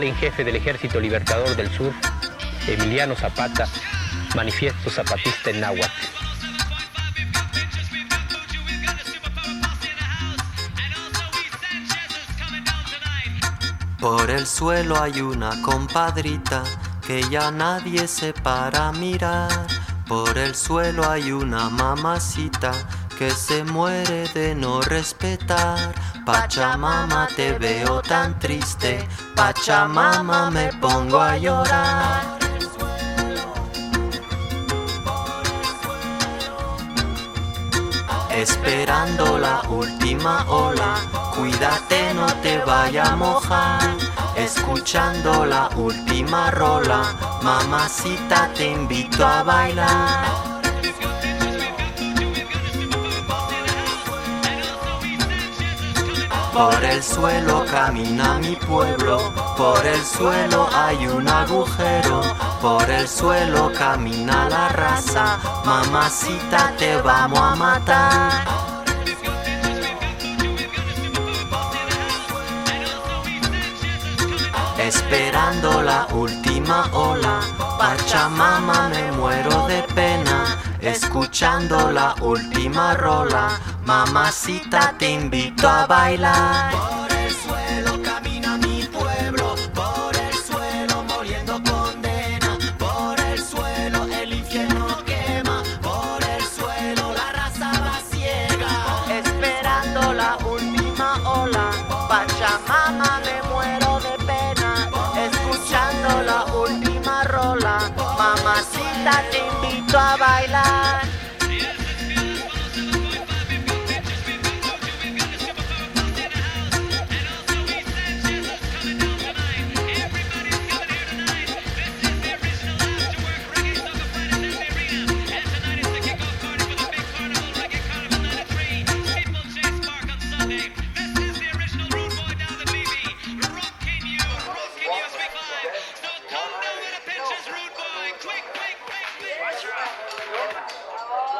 En jefe del Ejército Libertador del Sur, Emiliano Zapata, manifiesto zapatista en náhuatl. Por el suelo hay una compadrita que ya nadie se para a mirar. Por el suelo hay una mamacita que se muere de no respetar. Pachamama, te veo tan triste, Pachamama, me pongo a llorar. Esperando la última ola, cuídate no te vaya a mojar. Escuchando la última rola, mamacita te invito a bailar. Por el suelo camina mi pueblo, por el suelo hay un agujero, por el suelo camina la raza, mamacita te vamos a matar. Esperando la última ola, Pachamama, me muero de pena. Escuchando la última rola, mamacita te invito a bailar. Por el suelo camina mi pueblo, por el suelo muriendo condena. Por el suelo el infierno quema, por el suelo la raza va ciega. Esperando la última ola, Pachamama, me muero de pena. Escuchando la última rola, mamacita te invito a bailar. Sunday.